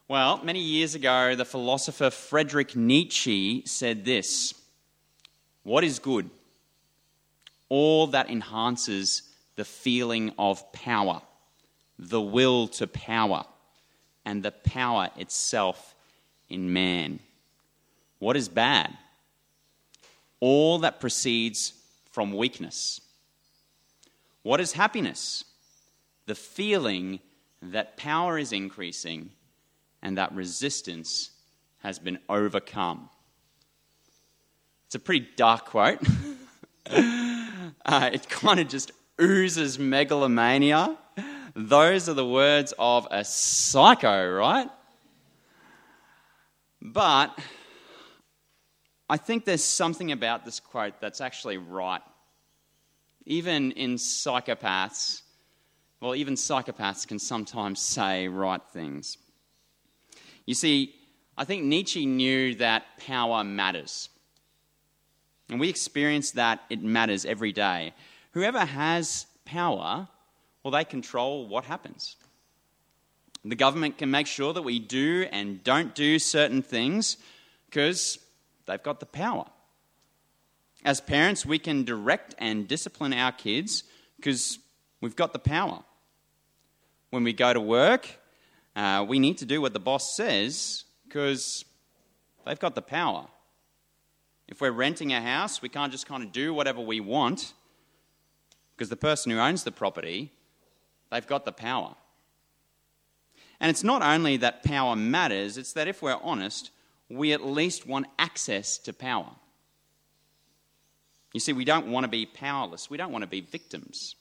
Well, many years ago, the philosopher Friedrich Nietzsche said this: "What is good? All that enhances the feeling of power, the will to power, and the power itself in man. What is bad? All that proceeds from weakness. What is happiness? The feeling that power is increasing and that resistance has been overcome." It's a pretty dark quote. It kind of just oozes megalomania. Those are the words of a psycho, right? But I think there's something about this quote that's actually right. Even psychopaths can sometimes say right things. You see, I think Nietzsche knew that power matters. And we experience that it matters every day. Whoever has power, well, they control what happens. The government can make sure that we do and don't do certain things because they've got the power. As parents, we can direct and discipline our kids because we've got the power. When we go to work, we need to do what the boss says because they've got the power. If we're renting a house, we can't just kind of do whatever we want because the person who owns the property, they've got the power. And it's not only that power matters, it's that if we're honest, we at least want access to power. You see, we don't want to be powerless. We don't want to be victims.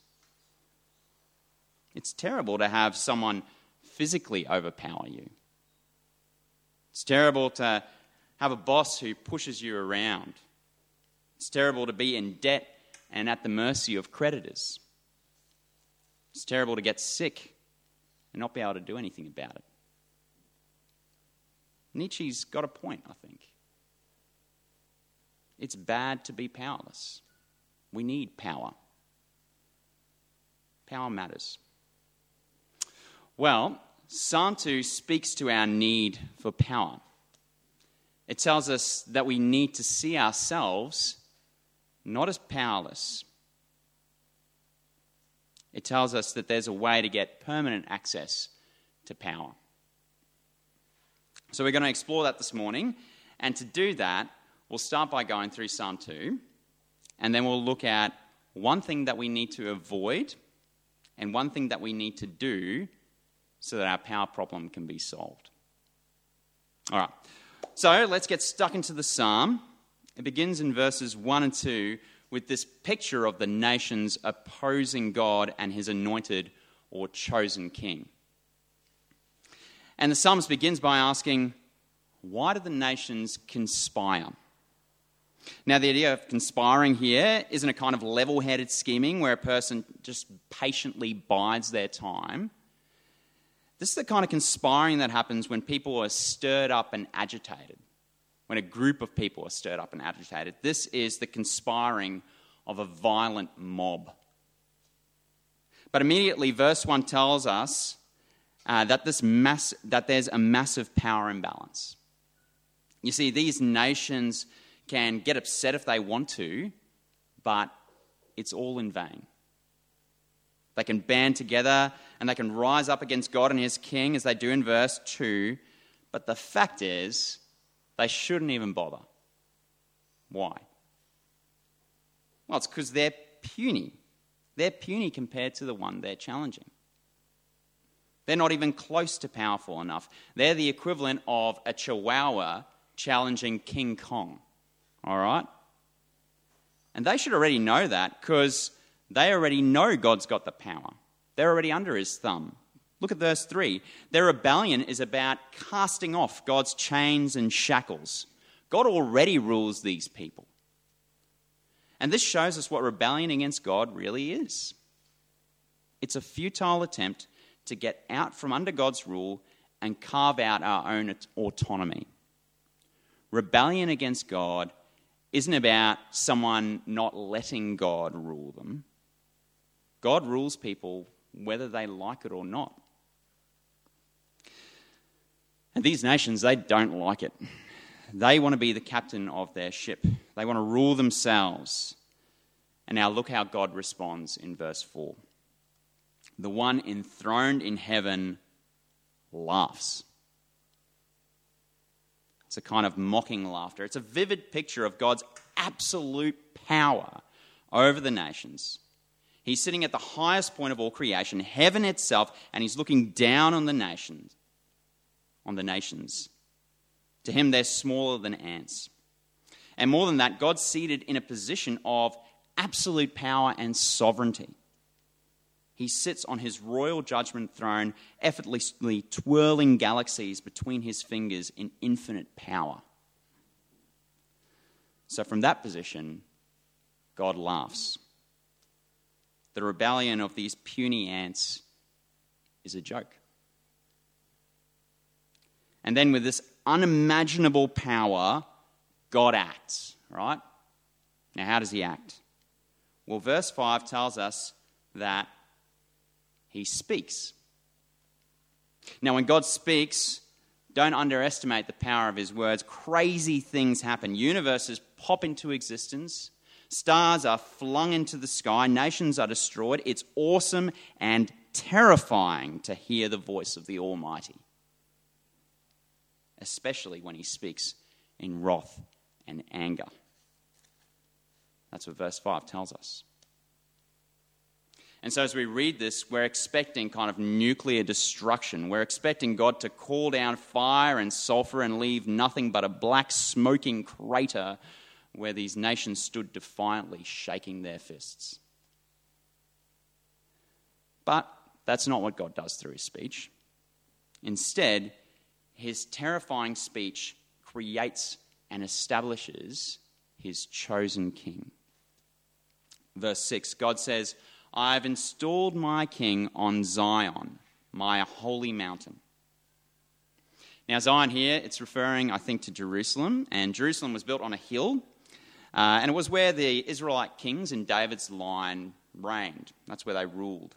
It's terrible to have someone physically overpower you. It's terrible to have a boss who pushes you around. It's terrible to be in debt and at the mercy of creditors. It's terrible to get sick and not be able to do anything about it. Nietzsche's got a point, I think. It's bad to be powerless. We need power. Power matters. Well, Psalm 2 speaks to our need for power. It tells us that we need to see ourselves not as powerless. It tells us that there's a way to get permanent access to power. So we're going to explore that this morning. And to do that, we'll start by going through Psalm 2. And then we'll look at one thing that we need to avoid and one thing that we need to do so that our power problem can be solved. All right. So let's get stuck into the psalm. It begins in verses 1 and 2 with this picture of the nations opposing God and his anointed or chosen king. And the psalmist begins by asking, why do the nations conspire? Now, the idea of conspiring here isn't a kind of level-headed scheming where a person just patiently bides their time. This is the kind of conspiring that happens when people are stirred up and agitated, when a group of people are stirred up and agitated. This is the conspiring of a violent mob. But immediately, verse 1 tells us that there's a massive power imbalance. You see, these nations can get upset if they want to, but it's all in vain. They can band together and they can rise up against God and his king as they do in verse 2. But the fact is, they shouldn't even bother. Why? Well, it's because they're puny. They're puny compared to the one they're challenging. They're not even close to powerful enough. They're the equivalent of a chihuahua challenging King Kong. All right? And they should already know that because they already know God's got the power. They're already under his thumb. Look at verse 3. Their rebellion is about casting off God's chains and shackles. God already rules these people. And this shows us what rebellion against God really is. It's a futile attempt to get out from under God's rule and carve out our own autonomy. Rebellion against God isn't about someone not letting God rule them. God rules people whether they like it or not. And these nations, they don't like it. They want to be the captain of their ship. They want to rule themselves. And now look how God responds in verse 4. The one enthroned in heaven laughs. It's a kind of mocking laughter. It's a vivid picture of God's absolute power over the nations. He's sitting at the highest point of all creation, heaven itself, and he's looking down on the nations. To him, they're smaller than ants. And more than that, God's seated in a position of absolute power and sovereignty. He sits on his royal judgment throne, effortlessly twirling galaxies between his fingers in infinite power. So from that position, God laughs. The rebellion of these puny ants is a joke. And then with this unimaginable power, God acts, right? Now, how does he act? Well, verse 5 tells us that he speaks. Now, when God speaks, don't underestimate the power of his words. Crazy things happen. Universes pop into existence. Stars are flung into the sky. Nations are destroyed. It's awesome and terrifying to hear the voice of the Almighty, especially when he speaks in wrath and anger. That's what verse 5 tells us. And so as we read this, we're expecting kind of nuclear destruction. We're expecting God to call down fire and sulfur and leave nothing but a black smoking crater where these nations stood defiantly shaking their fists. But that's not what God does through his speech. Instead, his terrifying speech creates and establishes his chosen king. Verse 6, God says, "I've installed my king on Zion, my holy mountain." Now, Zion here, it's referring, I think, to Jerusalem. And Jerusalem was built on a hill. And it was where the Israelite kings in David's line reigned. That's where they ruled.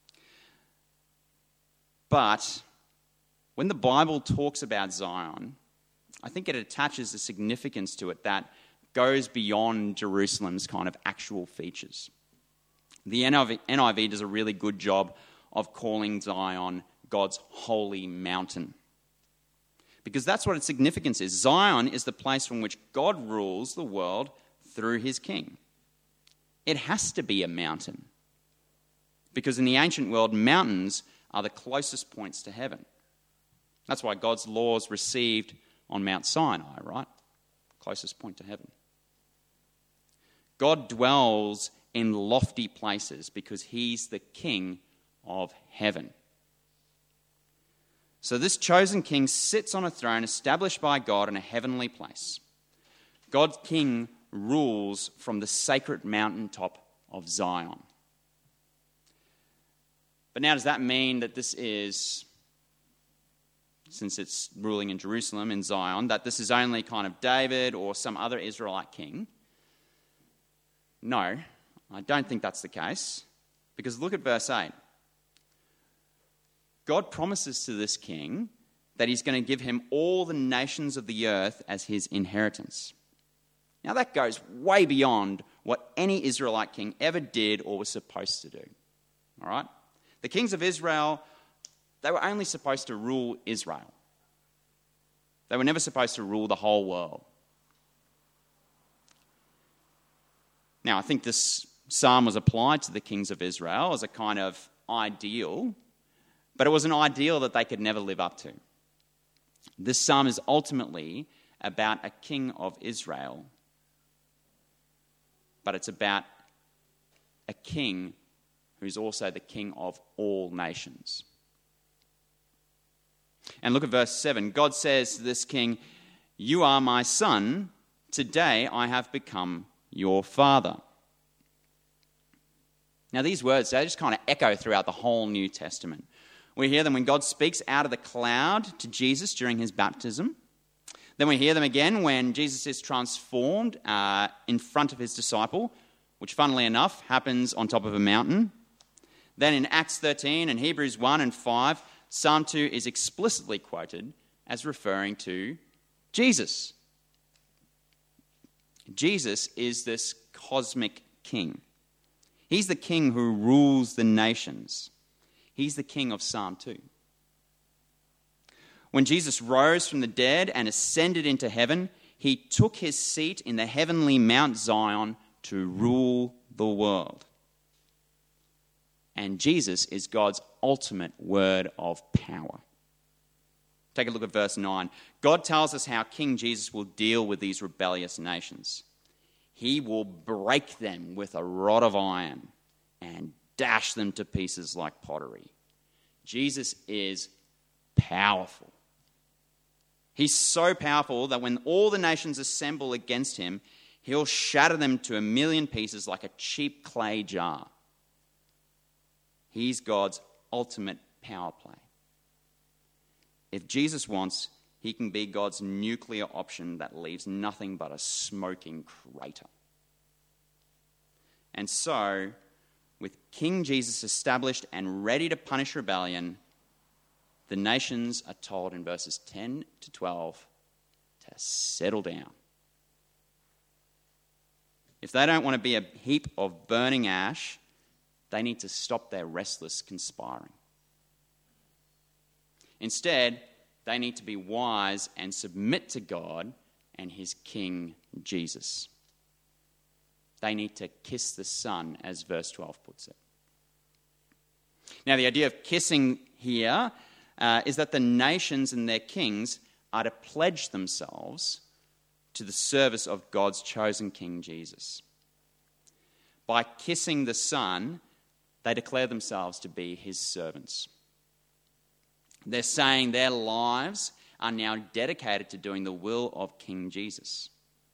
But when the Bible talks about Zion, I think it attaches a significance to it that goes beyond Jerusalem's kind of actual features. The NIV does a really good job of calling Zion God's holy mountain, because that's what its significance is. Zion is the place from which God rules the world through his king. It has to be a mountain, because in the ancient world, mountains are the closest points to heaven. That's why God's laws received on Mount Sinai, right? Closest point to heaven. God dwells in lofty places because he's the king of heaven. So this chosen king sits on a throne established by God in a heavenly place. God's king rules from the sacred mountaintop of Zion. But now, does that mean that this is, since it's ruling in Jerusalem, in Zion, that this is only kind of David or some other Israelite king? No, I don't think that's the case. Because look at verse 8. God promises to this king that he's going to give him all the nations of the earth as his inheritance. Now that goes way beyond what any Israelite king ever did or was supposed to do. All right? The kings of Israel, they were only supposed to rule Israel. They were never supposed to rule the whole world. Now, I think this psalm was applied to the kings of Israel as a kind of ideal, but it was an ideal that they could never live up to. This psalm is ultimately about a king of Israel, but it's about a king who's also the king of all nations. And look at verse 7. God says to this king, "You are my son. Today I have become your father." Now these words, they just kind of echo throughout the whole New Testament. We hear them when God speaks out of the cloud to Jesus during his baptism. Then we hear them again when Jesus is transformed in front of his disciple, which funnily enough happens on top of a mountain. Then in Acts 13 and Hebrews 1 and 5, Psalm 2 is explicitly quoted as referring to Jesus. Jesus is this cosmic king. He's the king who rules the nations. He's the king of Psalm 2. When Jesus rose from the dead and ascended into heaven, he took his seat in the heavenly Mount Zion to rule the world. And Jesus is God's ultimate word of power. Take a look at verse 9. God tells us how King Jesus will deal with these rebellious nations. He will break them with a rod of iron and dash them to pieces like pottery. Jesus is powerful. He's so powerful that when all the nations assemble against him, he'll shatter them to a million pieces like a cheap clay jar. He's God's ultimate power play. If Jesus wants, he can be God's nuclear option that leaves nothing but a smoking crater. And so, with King Jesus established and ready to punish rebellion, the nations are told in verses 10 to 12 to settle down. If they don't want to be a heap of burning ash, they need to stop their restless conspiring. Instead, they need to be wise and submit to God and his King Jesus. They need to kiss the Son, as verse 12 puts it. Now, the idea of kissing here is that the nations and their kings are to pledge themselves to the service of God's chosen King Jesus. By kissing the Son, they declare themselves to be his servants. They're saying their lives are now dedicated to doing the will of King Jesus.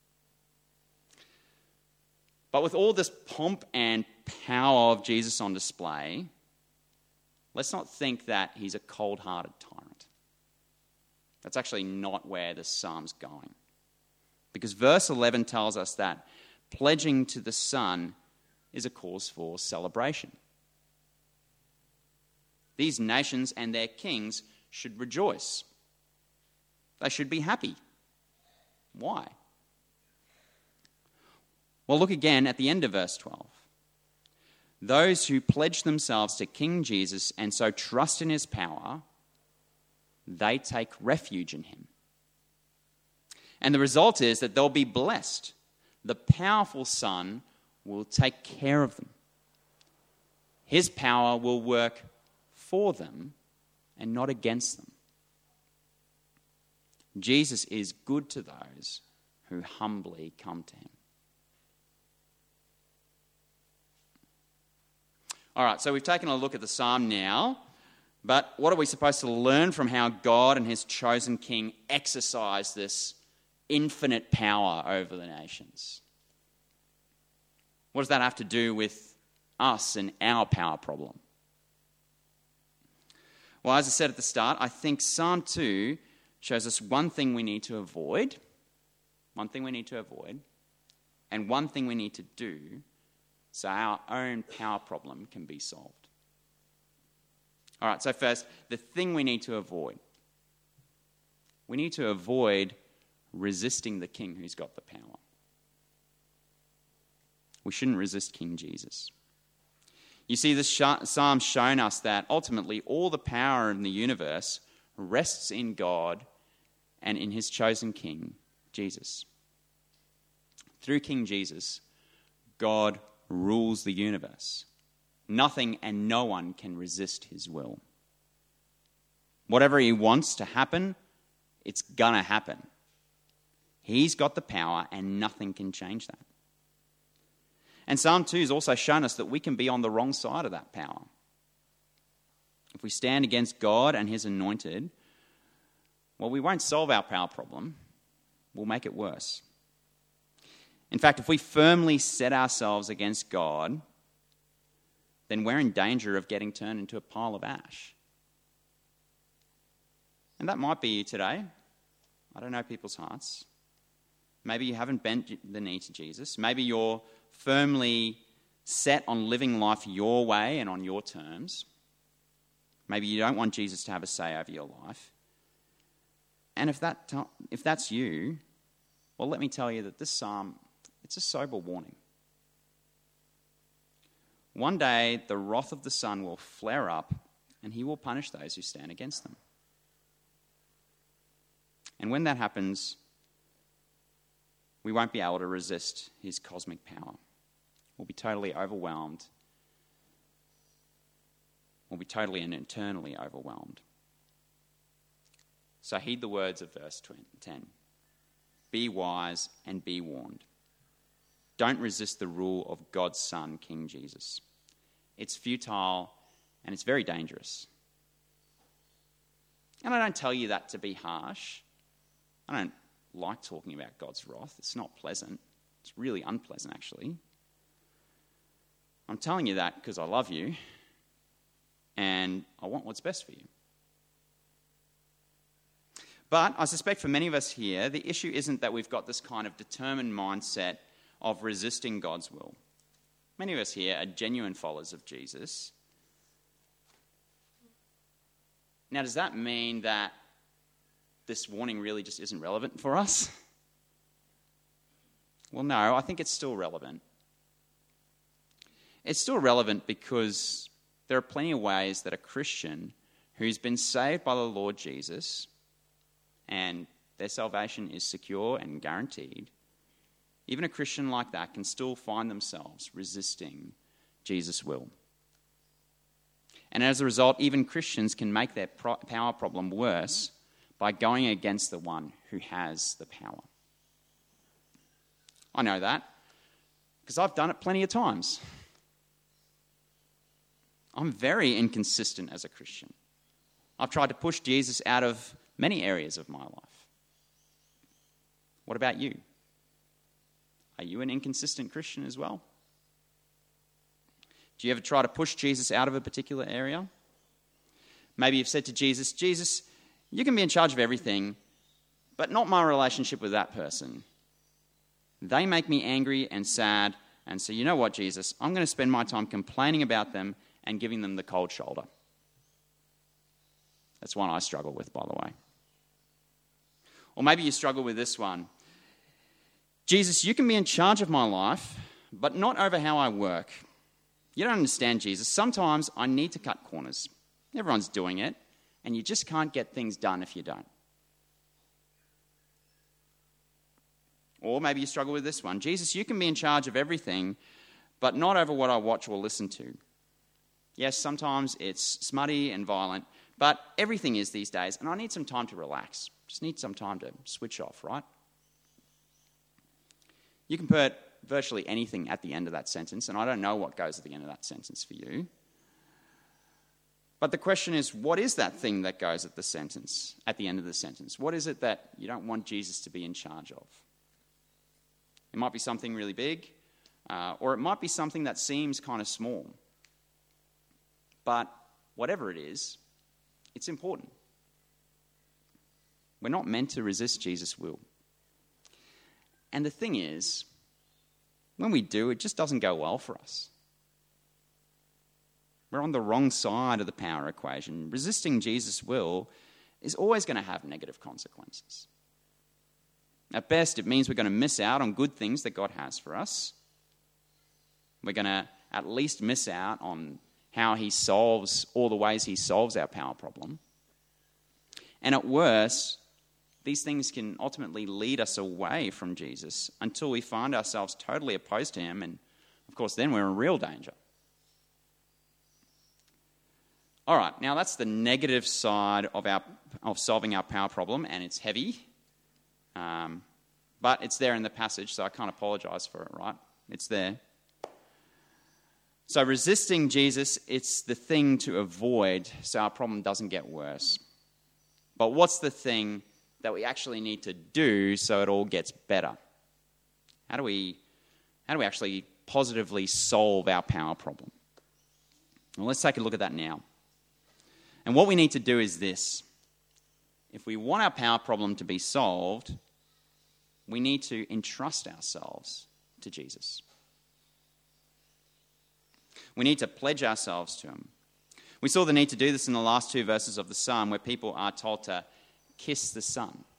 But with all this pomp and power of Jesus on display, let's not think that he's a cold-hearted tyrant. That's actually not where the psalm's going. Because verse 11 tells us that pledging to the Son is a cause for celebration. These nations and their kings should rejoice. They should be happy. Why? Well, look again at the end of verse 12. Those who pledge themselves to King Jesus and so trust in his power, they take refuge in him. And the result is that they'll be blessed. The powerful Son will take care of them. His power will work for them and not against them. Jesus is good to those who humbly come to him. All right, so we've taken a look at the psalm now, but what are we supposed to learn from how God and his chosen king exercise this infinite power over the nations? What does that have to do with us and our power problem? Well, as I said at the start, I think Psalm 2 shows us one thing we need to avoid, and one thing we need to do so our own power problem can be solved. All right, so first, the thing we need to avoid. We need to avoid resisting the king who's got the power. We shouldn't resist King Jesus. You see, this psalm's shown us that ultimately all the power in the universe rests in God and in his chosen king, Jesus. Through King Jesus, God rules the universe. Nothing and no one can resist his will. Whatever he wants to happen, it's gonna happen. He's got the power and nothing can change that. And Psalm 2 has also shown us that we can be on the wrong side of that power. If we stand against God and his anointed, well, we won't solve our power problem. We'll make it worse. In fact, if we firmly set ourselves against God, then we're in danger of getting turned into a pile of ash. And that might be you today. I don't know people's hearts. Maybe you haven't bent the knee to Jesus. Maybe you're firmly set on living life your way and on your terms. Maybe you don't want Jesus to have a say over your life. And if that's you, well, let me tell you that this psalm, it's a sober warning. One day, the wrath of the Son will flare up, and he will punish those who stand against them. And when that happens, we won't be able to resist his cosmic power. We'll be totally overwhelmed. We'll be totally and eternally overwhelmed. So heed the words of verse 10. Be wise and be warned. Don't resist the rule of God's Son, King Jesus. It's futile and it's very dangerous. And I don't tell you that to be harsh. I don't like talking about God's wrath. It's not pleasant. It's really unpleasant, actually. I'm telling you that because I love you and I want what's best for you. But I suspect for many of us here, the issue isn't that we've got this kind of determined mindset of resisting God's will. Many of us here are genuine followers of Jesus. Now, does that mean that this warning really just isn't relevant for us? Well, no, I think it's still relevant. It's still relevant because there are plenty of ways that a Christian who's been saved by the Lord Jesus and their salvation is secure and guaranteed, even a Christian like that can still find themselves resisting Jesus' will. And as a result, even Christians can make their power problem worse by going against the one who has the power. I know that because I've done it plenty of times. I'm very inconsistent as a Christian. I've tried to push Jesus out of many areas of my life. What about you? Are you an inconsistent Christian as well? Do you ever try to push Jesus out of a particular area? Maybe you've said to Jesus, Jesus, you can be in charge of everything, but not my relationship with that person. They make me angry and sad, and so you know what, Jesus? I'm going to spend my time complaining about them and giving them the cold shoulder. That's one I struggle with, by the way. Or maybe you struggle with this one. Jesus, you can be in charge of my life, but not over how I work. You don't understand, Jesus. Sometimes I need to cut corners. Everyone's doing it, and you just can't get things done if you don't. Or maybe you struggle with this one. Jesus, you can be in charge of everything, but not over what I watch or listen to. Yes, sometimes it's smutty and violent, but everything is these days, and I need some time to relax. Just need some time to switch off, right? You can put virtually anything at the end of that sentence, and I don't know what goes at the end of that sentence for you. But the question is, what is that thing that goes at the end of the sentence? What is it that you don't want Jesus to be in charge of? It might be something really big, or it might be something that seems kind of small. But whatever it is, it's important. We're not meant to resist Jesus' will. And the thing is, when we do, it just doesn't go well for us. We're on the wrong side of the power equation. Resisting Jesus' will is always going to have negative consequences. At best, it means we're going to miss out on good things that God has for us. We're going to at least miss out on how he solves all the ways he solves our power problem. And at worst, these things can ultimately lead us away from Jesus until we find ourselves totally opposed to him, and of course then we're in real danger. All right, now that's the negative side of solving our power problem, and it's heavy, but it's there in the passage, so I can't apologize for it, right? It's there. So resisting Jesus, it's the thing to avoid so our problem doesn't get worse. But what's the thing that we actually need to do so it all gets better? How do we actually positively solve our power problem? Well, let's take a look at that now. And what we need to do is this. If we want our power problem to be solved, we need to entrust ourselves to Jesus. We need to pledge ourselves to him. We saw the need to do this in the last two verses of the psalm where people are told to kiss the Son.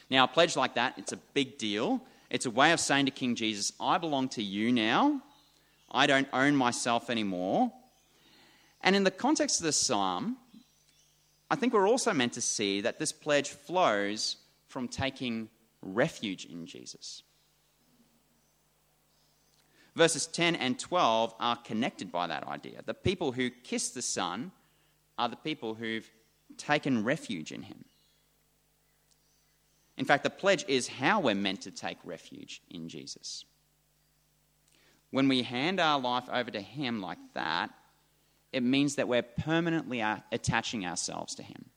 Now, a pledge like that, it's a big deal. It's a way of saying to King Jesus, I belong to you now. I don't own myself anymore. And in the context of the psalm, I think we're also meant to see that this pledge flows from taking refuge in Jesus. Verses 10 and 12 are connected by that idea. The people who kiss the Son are the people who've taken refuge in him. In fact, the pledge is how we're meant to take refuge in Jesus. When we hand our life over to him like that, it means that we're permanently attaching ourselves to him.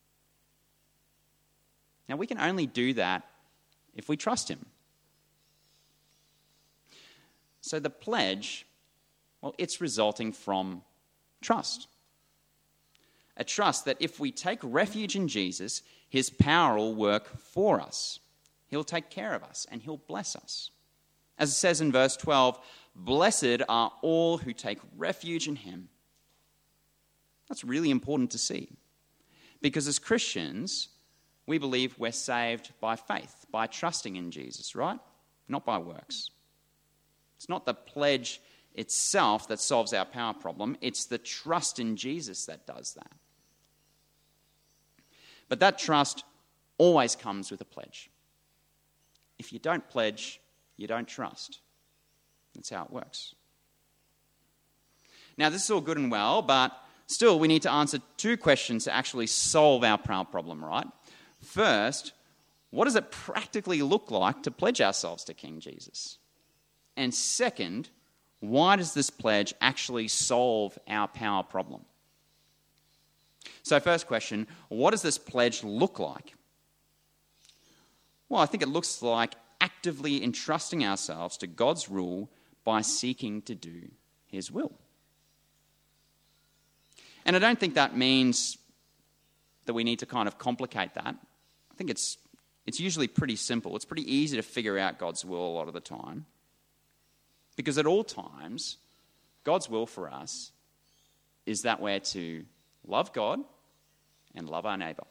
Now, we can only do that if we trust him. So the pledge, well, it's resulting from trust. A trust that if we take refuge in Jesus, his power will work for us. He'll take care of us and he'll bless us. As it says in verse 12, blessed are all who take refuge in him. That's really important to see. Because as Christians, we believe we're saved by faith, by trusting in Jesus, right? Not by works. It's not the pledge itself that solves our power problem. It's the trust in Jesus that does that. But that trust always comes with a pledge. If you don't pledge, you don't trust. That's how it works. Now, this is all good and well, but still we need to answer two questions to actually solve our power problem, right? First, what does it practically look like to pledge ourselves to King Jesus? And second, why does this pledge actually solve our power problem? So first question, what does this pledge look like? Well, I think it looks like actively entrusting ourselves to God's rule by seeking to do his will. And I don't think that means that we need to kind of complicate that. I think it's usually pretty simple. It's pretty easy to figure out God's will a lot of the time. Because at all times, God's will for us is that we're to love God and love our neighbour.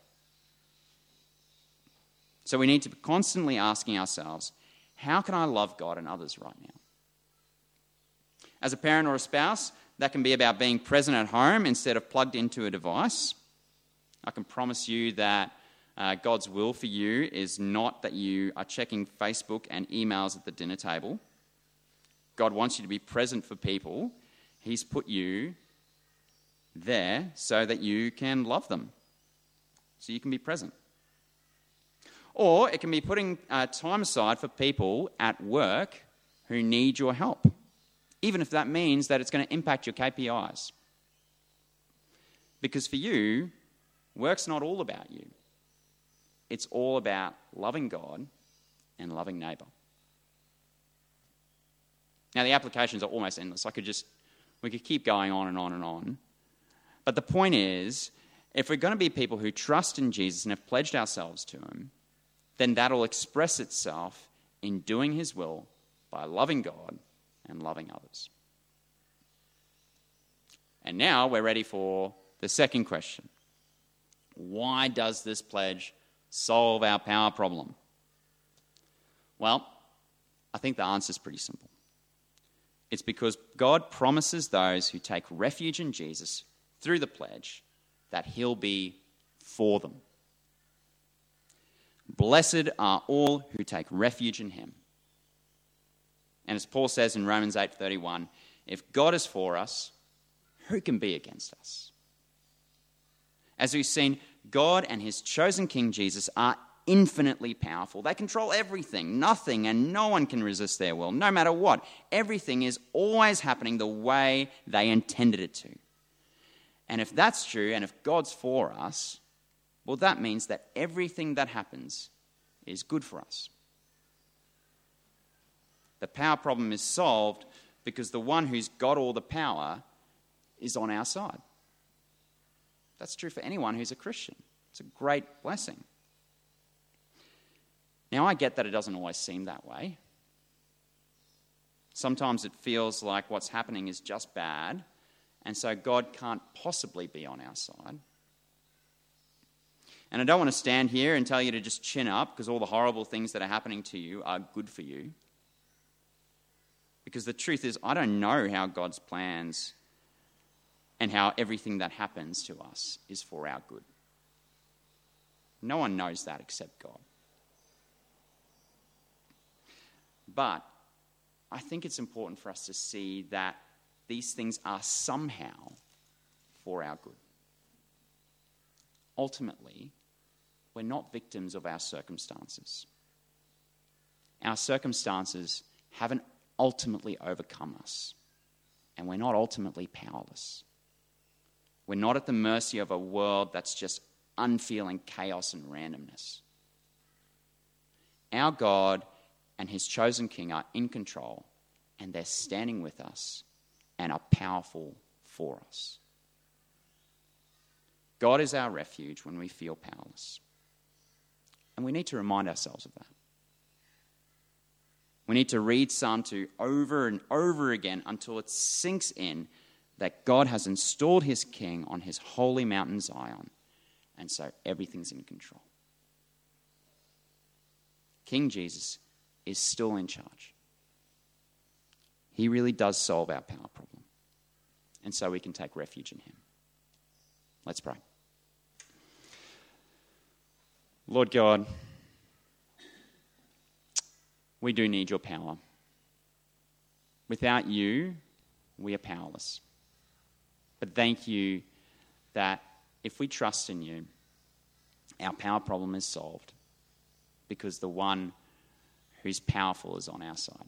So we need to be constantly asking ourselves, how can I love God and others right now? As a parent or a spouse, that can be about being present at home instead of plugged into a device. I can promise you that God's will for you is not that you are checking Facebook and emails at the dinner table. God wants you to be present for people. He's put you there so that you can love them, so you can be present. Or it can be putting time aside for people at work who need your help, even if that means that it's going to impact your KPIs. Because for you, work's not all about you. It's all about loving God and loving neighbour. Now, the applications are almost endless. We could keep going on and on and on. But the point is, if we're going to be people who trust in Jesus and have pledged ourselves to him, then that'll express itself in doing his will by loving God and loving others. And now we're ready for the second question. Why does this pledge solve our power problem? Well, I think the answer is pretty simple. It's because God promises those who take refuge in Jesus through the pledge that he'll be for them. Blessed are all who take refuge in him. And as Paul says in Romans 8:31, if God is for us, who can be against us? As we've seen, God and his chosen King Jesus are infinitely powerful. They control everything. Nothing and no one can resist their will, no matter what. Everything is always happening the way they intended it to. And if that's true, and if God's for us, well, that means that everything that happens is good for us. The power problem is solved because the one who's got all the power is on our side. That's true for anyone who's a Christian. It's a great blessing. Now, I get that it doesn't always seem that way. Sometimes it feels like what's happening is just bad, and so God can't possibly be on our side. And I don't want to stand here and tell you to just chin up because all the horrible things that are happening to you are good for you. Because the truth is, I don't know how God's plans and how everything that happens to us is for our good. No one knows that except God. But I think it's important for us to see that these things are somehow for our good. Ultimately, we're not victims of our circumstances. Our circumstances haven't ultimately overcome us, and we're not ultimately powerless. We're not at the mercy of a world that's just unfeeling chaos and randomness. Our God and his chosen king are in control, and they're standing with us and are powerful for us. God is our refuge when we feel powerless. And we need to remind ourselves of that. We need to read Psalm 2 over and over again until it sinks in that God has installed his king on his holy mountain Zion, and so everything's in control. King Jesus is still in charge. He really does solve our power problem, and so we can take refuge in him. Let's pray. Lord God, we do need your power. Without you, we are powerless. But thank you that if we trust in you, our power problem is solved because the one who's powerful is on our side.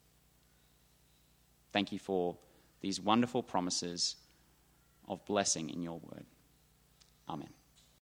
Thank you for these wonderful promises of blessing in your word. Amen.